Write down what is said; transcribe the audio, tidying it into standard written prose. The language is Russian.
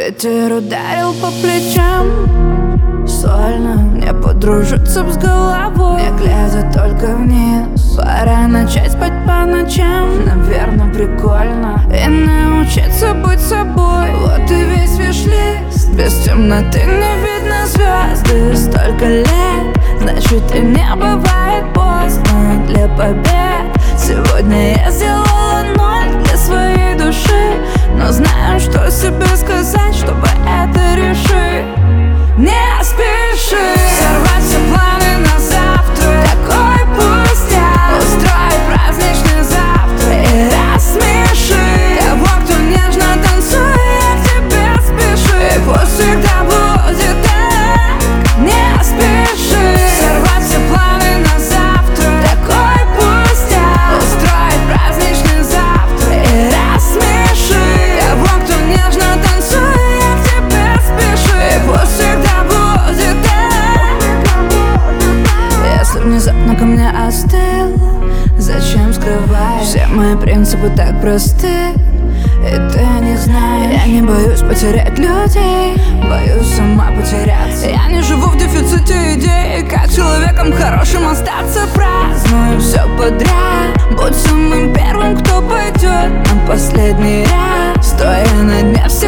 Ветер ударил по плечам, сольно мне подружиться б с головой, не глядя только вниз. Пора начать спать по ночам, наверное, прикольно, и научиться быть собой. Вот и весь виш-лист, без темноты не видно звезды. Столько лет, значит и не бывает поздно для побед. Сегодня я сделала ноль для своей души, но знаю, что себе сказать, чтобы это решить. Не спеши сорвать все планы на завтра, такой пустяк. Устрой праздничный завтрак и рассмеши того, кто нежно танцует, к тебе спеши. И пусть всегда будет так. Не спеши сорвать все планы на завтра, такой пустяк. Устрой праздничный завтрак и рассмеши того, кто нежно танцует, к тебе спеши. И пусть всегда будет так. Если внезапно ко мне остыл, зачем скрывать? Все мои принципы так просты, и ты не знаешь. Я не боюсь потерять людей, боюсь сама потеряться. Я не живу в дефиците идей, как человеком хорошим остаться. Праздную все подряд, будь самым первым, кто пойдет на последний ряд. Стоя на дне всех